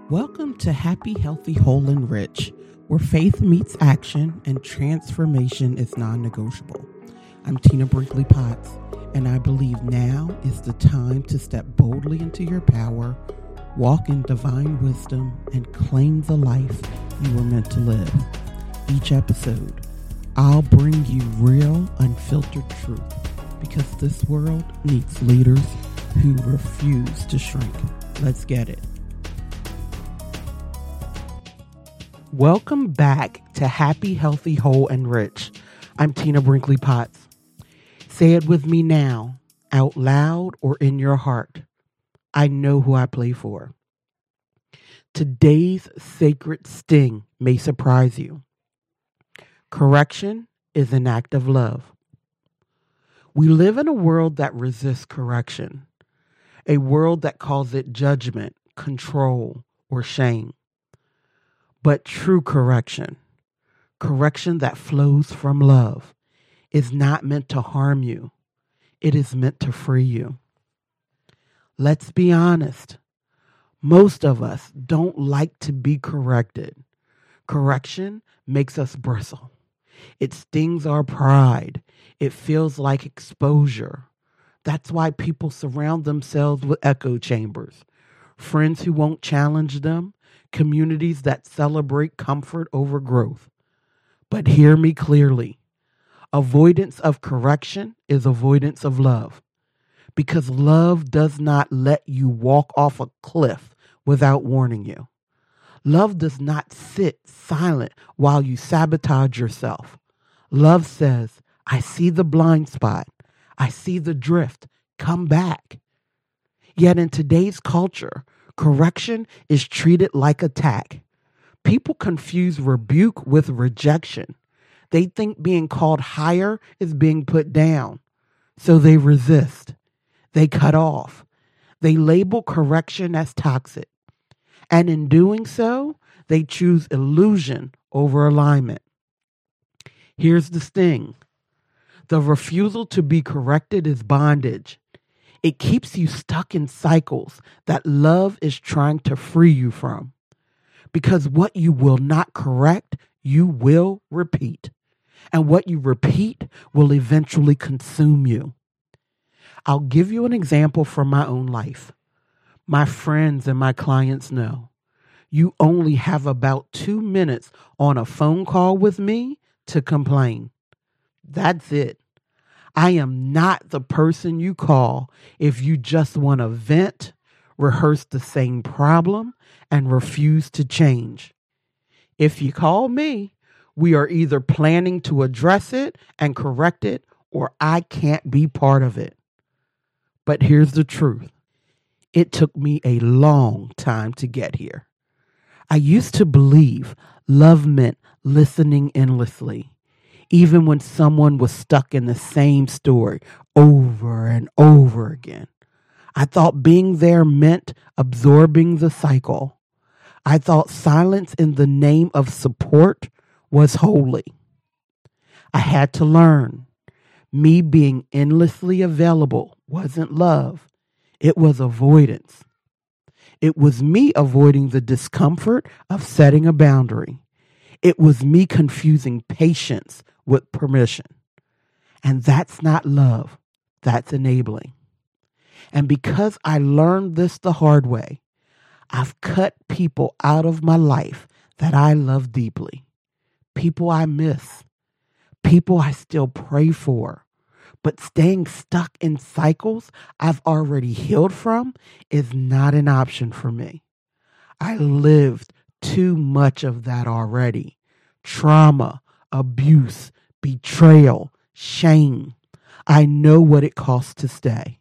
Welcome to Happy, Healthy, Whole, and Rich, where faith meets action and transformation is non-negotiable. I'm Tina Brinkley Potts, and I believe now is the time to step boldly into your power, walk in divine wisdom, and claim the life you were meant to live. Each episode, I'll bring you real, unfiltered truth, because this world needs leaders who refuse to shrink. Let's get it. Welcome back to Happy, Healthy, Whole, and Rich. I'm Tina Brinkley Potts. Say it with me now, out loud or in your heart. I know who I play for. Today's sacred sting may surprise you. Correction is an act of love. We live in a world that resists correction, a world that calls it judgment, control, or shame. But true correction that flows from love, is not meant to harm you. It is meant to free you. Let's be honest. Most of us don't like to be corrected. Correction makes us bristle. It stings our pride. It feels like exposure. That's why people surround themselves with echo chambers, friends who won't challenge them, communities that celebrate comfort over growth. But hear me clearly. Avoidance of correction is avoidance of love, because love does not let you walk off a cliff without warning you. Love does not sit silent while you sabotage yourself. Love says, I see the blind spot. I see the drift. Come back. Yet in today's culture, correction is treated like attack. People confuse rebuke with rejection. They think being called higher is being put down. So they resist. They cut off. They label correction as toxic. And in doing so, they choose illusion over alignment. Here's the sting. The refusal to be corrected is bondage. It keeps you stuck in cycles that love is trying to free you from. Because what you will not correct, you will repeat. And what you repeat will eventually consume you. I'll give you an example from my own life. My friends and my clients know you only have about 2 minutes on a phone call with me to complain. That's it. I am not the person you call if you just want to vent, rehearse the same problem, and refuse to change. If you call me, we are either planning to address it and correct it, or I can't be part of it. But here's the truth. It took me a long time to get here. I used to believe love meant listening endlessly, even when someone was stuck in the same story over and over again. I thought being there meant absorbing the cycle. I thought silence in the name of support was holy. I had to learn. Me being endlessly available wasn't love. It was avoidance. It was me avoiding the discomfort of setting a boundary. It was me confusing patience with permission. And that's not love. That's enabling. And because I learned this the hard way, I've cut people out of my life that I love deeply. People I miss. People I still pray for. But staying stuck in cycles I've already healed from is not an option for me. I lived too much of that already. Trauma, abuse, betrayal, shame. I know what it costs to stay.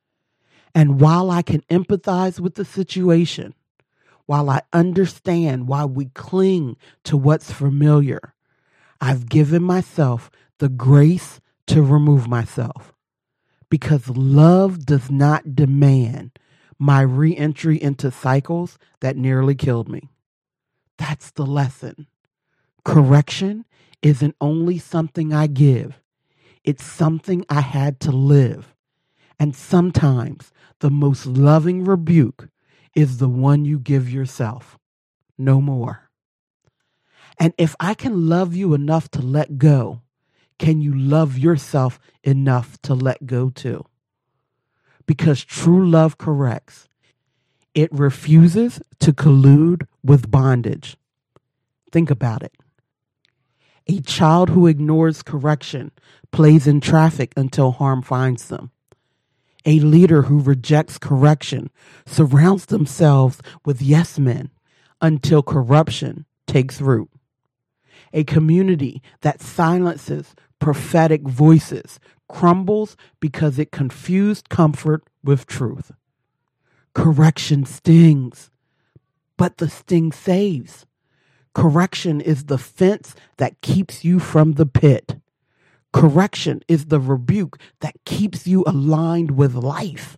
And while I can empathize with the situation, while I understand why we cling to what's familiar, I've given myself the grace to remove myself. Because love does not demand my re-entry into cycles that nearly killed me. That's the lesson. Correction isn't only something I give. It's something I had to live. And sometimes the most loving rebuke is the one you give yourself. No more. And if I can love you enough to let go, can you love yourself enough to let go too? Because true love corrects. It refuses to collude with bondage. Think about it. A child who ignores correction plays in traffic until harm finds them. A leader who rejects correction surrounds themselves with yes men until corruption takes root. A community that silences prophetic voices crumbles because it confused comfort with truth. Correction stings, but the sting saves. Correction is the fence that keeps you from the pit. Correction is the rebuke that keeps you aligned with life.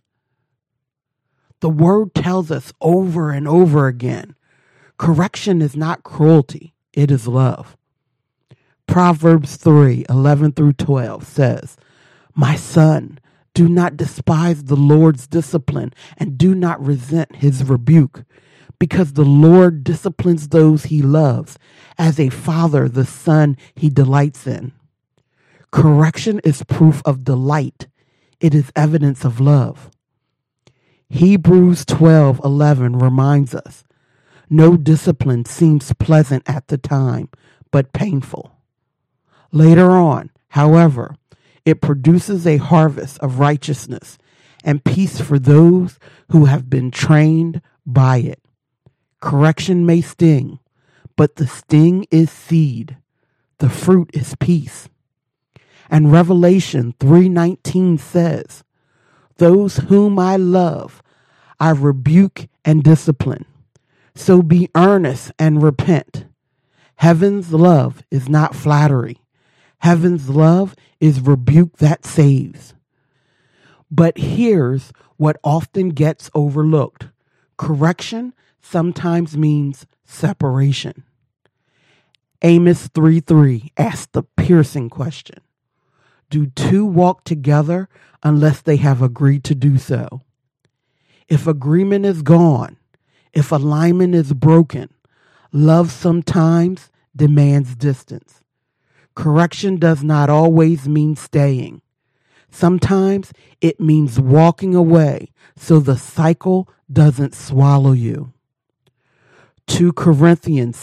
The word tells us over and over again, correction is not cruelty, it is love. Proverbs 3:11-12 says, "My son, do not despise the Lord's discipline and do not resent his rebuke, because the Lord disciplines those he loves, as a father the son he delights in." Correction is proof of delight. It is evidence of love. Hebrews 12:11 reminds us, "No discipline seems pleasant at the time, but painful. Later on, however, it produces a harvest of righteousness and peace for those who have been trained by it." Correction may sting, but the sting is seed. The fruit is peace. And Revelation 3:19 says, "Those whom I love, I rebuke and discipline. So be earnest and repent." Heaven's love is not flattery. Heaven's love is rebuke that saves. But here's what often gets overlooked. Correction sometimes means separation. Amos 3:3 asks the piercing question, "Do two walk together unless they have agreed to do so?" If agreement is gone, if alignment is broken, love sometimes demands distance. Correction does not always mean staying. Sometimes it means walking away so the cycle doesn't swallow you. 2 Corinthians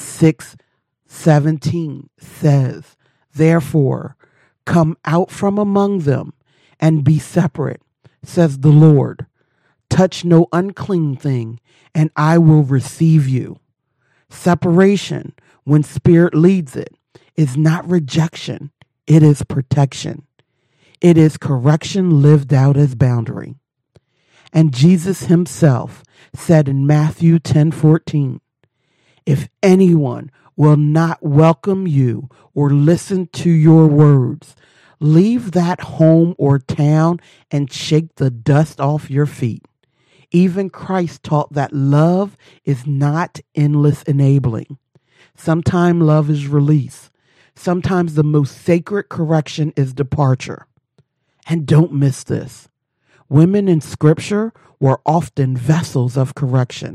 6:17 says, "Therefore, come out from among them and be separate, says the Lord. Touch no unclean thing, and I will receive you." Separation, when Spirit leads it, is not rejection, it is protection. It is correction lived out as boundary. And Jesus himself said in Matthew 10:14, "If anyone will not welcome you or listen to your words, leave that home or town and shake the dust off your feet." Even Christ taught that love is not endless enabling. Sometimes love is release. Sometimes the most sacred correction is departure. And don't miss this. Women in Scripture were often vessels of correction.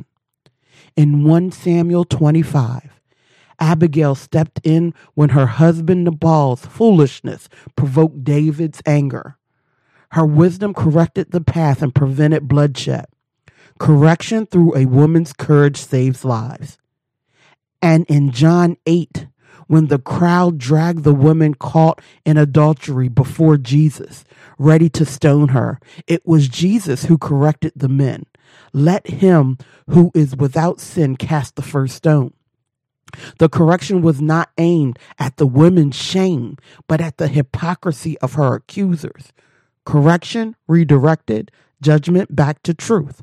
In 1 Samuel 25, Abigail stepped in when her husband Nabal's foolishness provoked David's anger. Her wisdom corrected the path and prevented bloodshed. Correction through a woman's courage saves lives. And in John 8, when the crowd dragged the woman caught in adultery before Jesus, ready to stone her, it was Jesus who corrected the men. "Let him who is without sin cast the first stone." The correction was not aimed at the woman's shame, but at the hypocrisy of her accusers. Correction redirected judgment back to truth.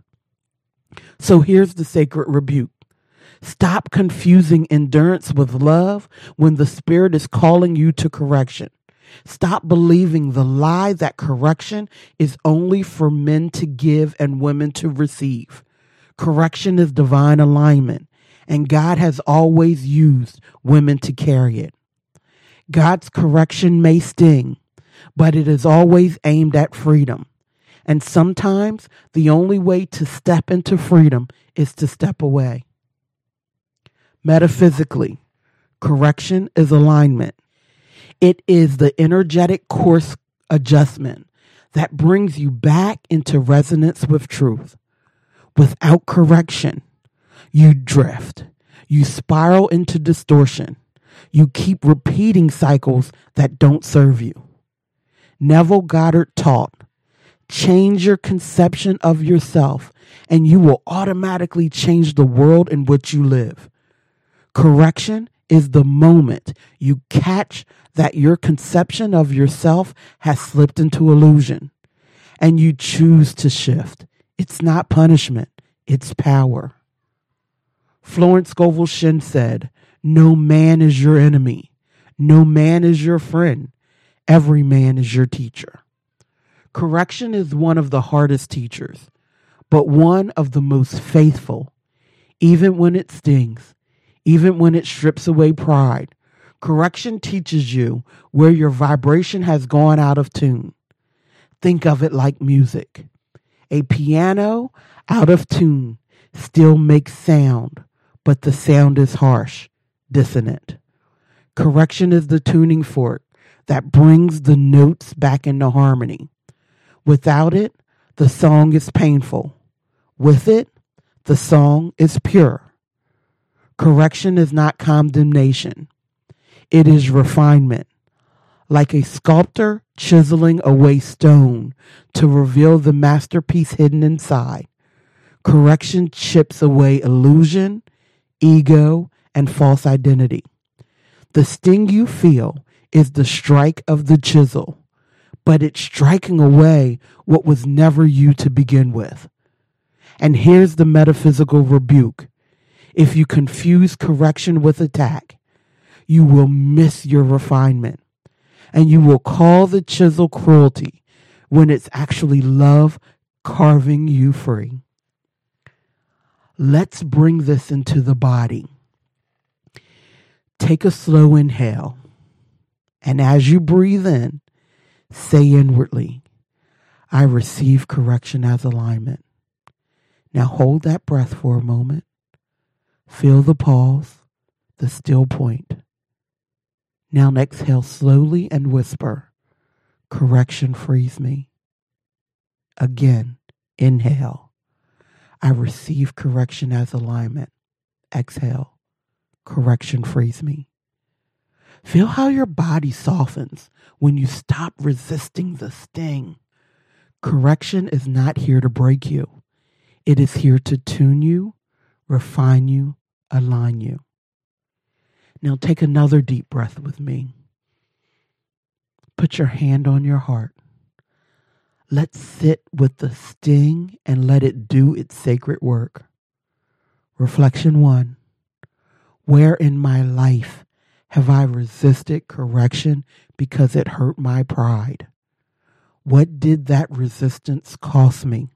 So here's the sacred rebuke. Stop confusing endurance with love when the Spirit is calling you to correction. Stop believing the lie that correction is only for men to give and women to receive. Correction is divine alignment, and God has always used women to carry it. God's correction may sting, but it is always aimed at freedom. And sometimes the only way to step into freedom is to step away. Metaphysically, correction is alignment. It is the energetic course adjustment that brings you back into resonance with truth. Without correction, you drift. You spiral into distortion. You keep repeating cycles that don't serve you. Neville Goddard taught, change your conception of yourself and you will automatically change the world in which you live. Correction is the moment you catch that your conception of yourself has slipped into illusion and you choose to shift. It's not punishment, it's power. Florence Scovel Shinn said, no man is your enemy. No man is your friend. Every man is your teacher. Correction is one of the hardest teachers, but one of the most faithful, even when it stings, even when it strips away pride. Correction teaches you where your vibration has gone out of tune. Think of it like music. A piano out of tune still makes sound, but the sound is harsh, dissonant. Correction is the tuning fork that brings the notes back into harmony. Without it, the song is painful. With it, the song is pure. Correction is not condemnation. It is refinement. Like a sculptor chiseling away stone to reveal the masterpiece hidden inside, correction chips away illusion, ego, and false identity. The sting you feel is the strike of the chisel, but it's striking away what was never you to begin with. And here's the metaphysical rebuke. If you confuse correction with attack, you will miss your refinement, and you will call the chisel cruelty when it's actually love carving you free. Let's bring this into the body. Take a slow inhale. And as you breathe in, say inwardly, I receive correction as alignment. Now hold that breath for a moment. Feel the pause, the still point. Now exhale slowly and whisper, correction frees me. Again, inhale. I receive correction as alignment. Exhale, correction frees me. Feel how your body softens when you stop resisting the sting. Correction is not here to break you. It is here to tune you, refine you, align you. Now take another deep breath with me. Put your hand on your heart. Let's sit with the sting and let it do its sacred work. Reflection 1. Where in my life have I resisted correction because it hurt my pride? What did that resistance cost me?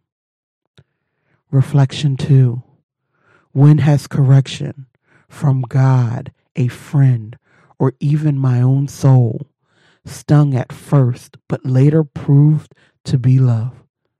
Reflection 2. When has correction from God, a friend, or even my own soul stung at first but later proved to be love?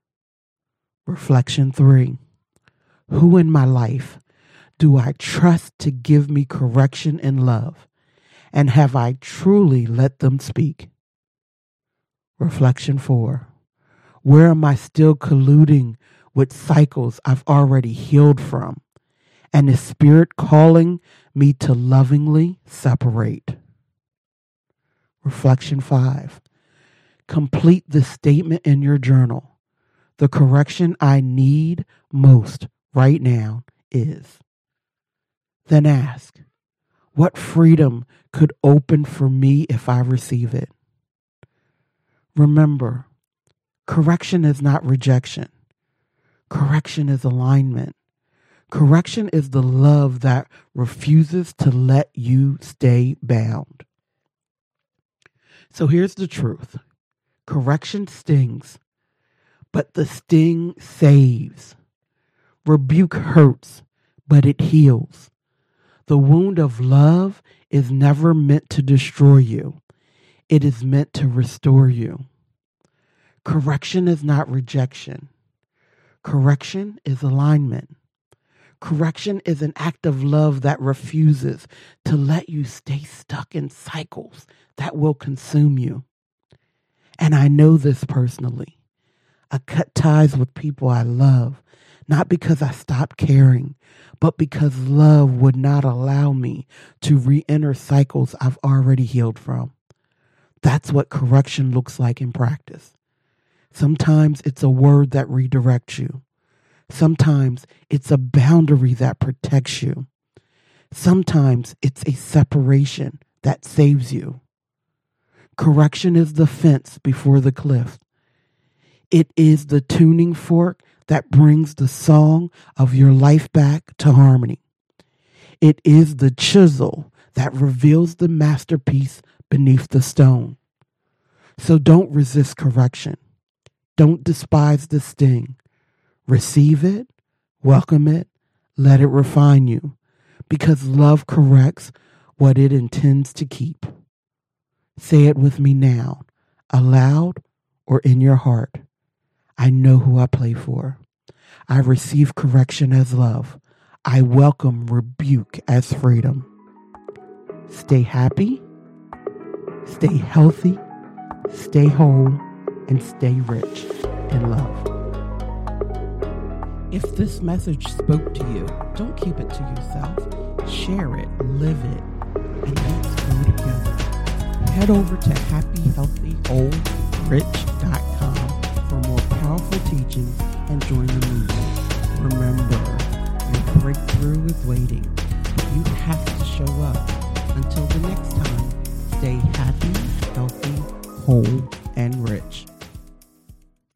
Reflection 3. Who in my life do I trust to give me correction and love? And have I truly let them speak? Reflection 4. Where am I still colluding with cycles I've already healed from? And is Spirit calling me to lovingly separate? Reflection 5. Complete this statement in your journal. The correction I need most right now is. Then ask, what freedom could open for me if I receive it? Remember, correction is not rejection. Correction is alignment. Correction is the love that refuses to let you stay bound. So here's the truth. Correction stings, but the sting saves. Rebuke hurts, but it heals. The wound of love is never meant to destroy you. It is meant to restore you. Correction is not rejection. Correction is alignment. Correction is an act of love that refuses to let you stay stuck in cycles that will consume you. And I know this personally. I cut ties with people I love, not because I stopped caring, but because love would not allow me to re-enter cycles I've already healed from. That's what correction looks like in practice. Sometimes it's a word that redirects you. Sometimes it's a boundary that protects you. Sometimes it's a separation that saves you. Correction is the fence before the cliff. It is the tuning fork that brings the song of your life back to harmony. It is the chisel that reveals the masterpiece beneath the stone. So don't resist correction. Don't despise the sting. Receive it, welcome it, let it refine you, because love corrects what it intends to keep. Say it with me now, aloud or in your heart. I know who I play for. I receive correction as love. I welcome rebuke as freedom. Stay happy, stay healthy, stay whole, and stay rich in love. If this message spoke to you, don't keep it to yourself. Share it, live it, and let's grow together. Head over to happyhealthywholerich.com for more powerful teachings and join the movement. Remember, your breakthrough is waiting, but you have to show up. Until the next time, stay happy, healthy, whole, and rich.